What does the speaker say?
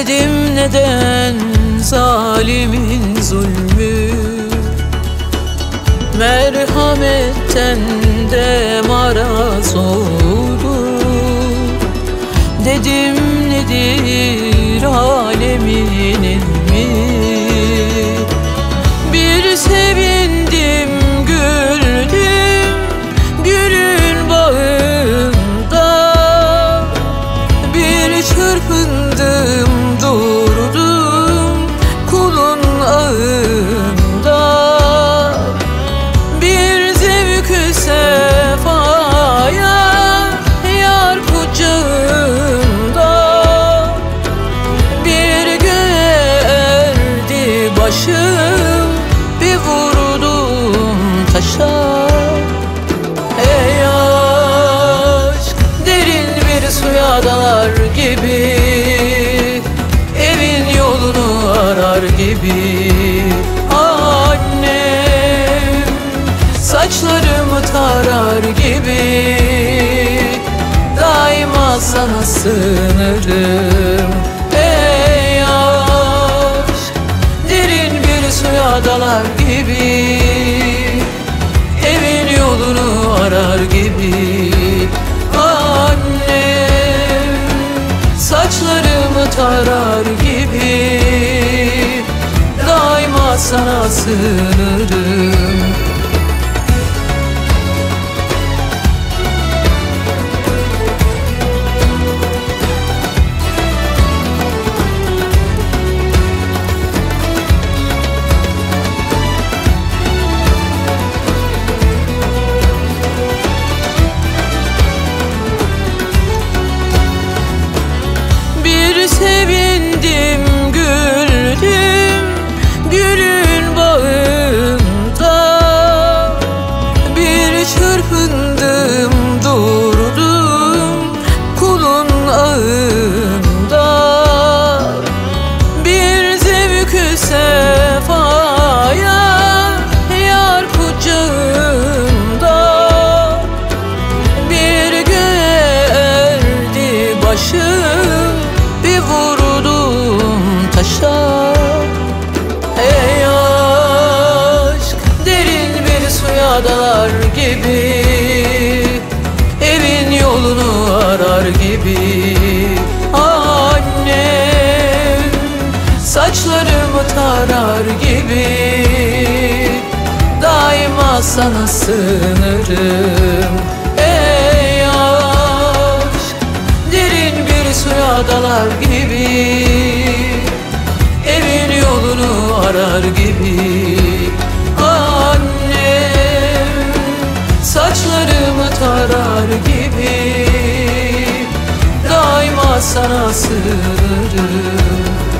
Dedim neden zalimin zulmü, merhametten de maraz oldu. Dedim nedir alemin ilmi, bir sevindim güldüm gülün bağında, bir çırpındım durdum kulun ağında, bir zevk-ü sefaya yar kucağında, bir göğe erdi başım, bir vurdum taşa. Ey aşk derin bir suya dalar gibi, evin yolunu arar gibi. Annem saçlarımı tarar gibi, daima sana sığınırım. Ey aşk derin bir suya dalar gibi, evin yolunu arar gibi. Annem saçlarımı tarar gibi, daima sana sığınırım. Sevindim güldüm gülün bağında, bir çırpındım durdum kulun ağında, bir zevk-ü sefaya yar kucağında, bir göğe erdi başım, bir vurdum taşa. Ey aşk derin bir suya dalar gibi, evin yolunu arar gibi. Annem saçlarımı tarar gibi, daima sana sığınırım. Ey aşk derin bir suya dalar gibi, evin yolunu arar gibi. Annem saçlarımı tarar gibi, daima sana sığınırım.